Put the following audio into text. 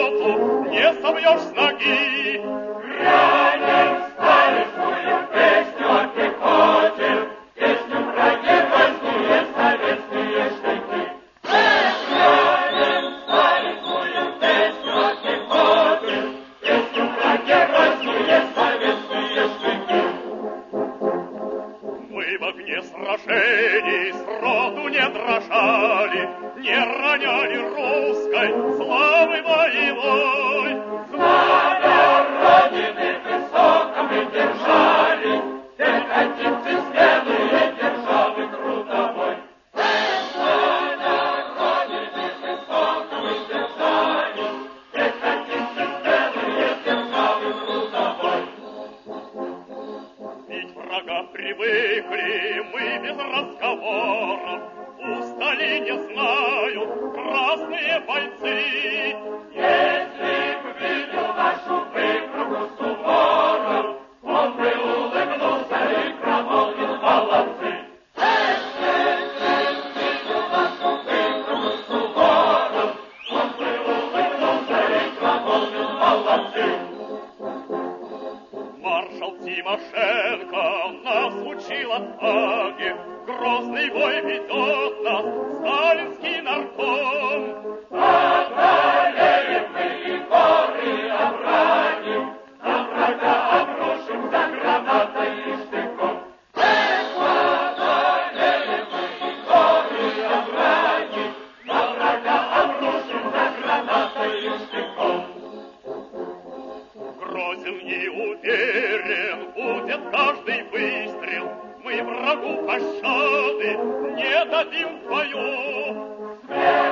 пехоту не собьешь с ноги. Грянем старинную песню о пехоте, песню про геройские советские штыки. Грянем старинную песню о пехоте, песню про геройские советские штыки. Мы в огне сражений сроду не дрожали, не роняли русской славы боевой. Знамя Родины высоко мы держали, пехотинцы смелые державы трудовой. Знамя Родины высоко мы держали, пехотинцы смелые державы трудовой. Ведь врага привыкли мы без разговоров, устали не знают красные бойцы. Если б видел нашу выправку Суворов, он бы улыбнулся и промолвил: молодцы. Если б видел нашу выправку Суворов, он бы улыбнулся и промолвил: молодцы. Маршал Тимошенко нас учил отваге, грозный бой ведет нас сталинский нарком. Одолеем мы и горы, и овраги, на врага обрушимся гранатой и штыком. Одолеем мы и горы, и овраги, на врага обрушимся гранатой и штыком. Грозен и уверен будет каждый выстрел, мы врагу пощады не дадим в бою.